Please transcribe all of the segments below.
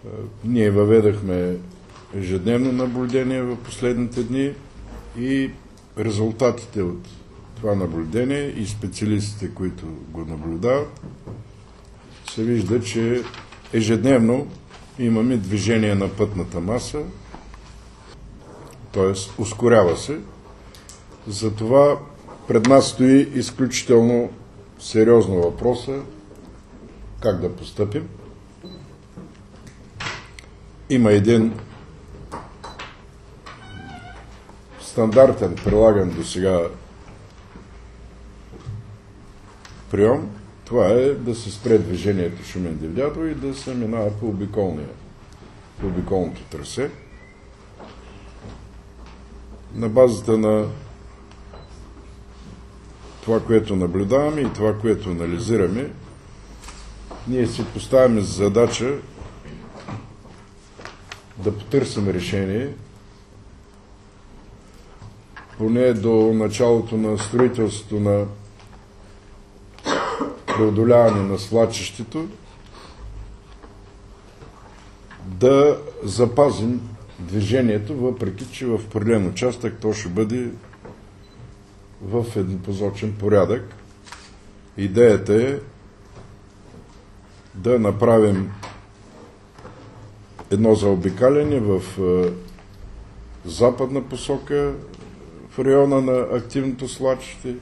Ние въведахме ежедневно наблюдение в последните дни и резултатите от това наблюдение и специалистите, които го наблюдават, се вижда, че ежедневно имаме движение на пътната маса, т.е. ускорява се. Затова пред нас стои изключително сериозно въпроса как да постъпим. Има един стандартен, прилаган до сега прием. Това е да се спре движението Шумен-Дивлятово и да се минава по обиколното трасе. На базата на това, което наблюдаваме и това, което анализираме, ние си поставяме задача да потърсим решение поне до началото на строителството на преодоляване на свлачището, да запазим движението, въпреки че в определен участък то ще бъде в еднопосочен порядък. Идеята е да направим едно заобикаляне в западна посока, в района на активното свлачище,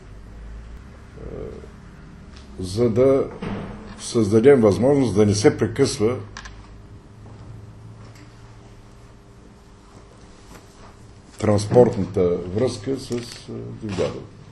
за да създадем възможност да не се прекъсва транспортната връзка с Дивлятово.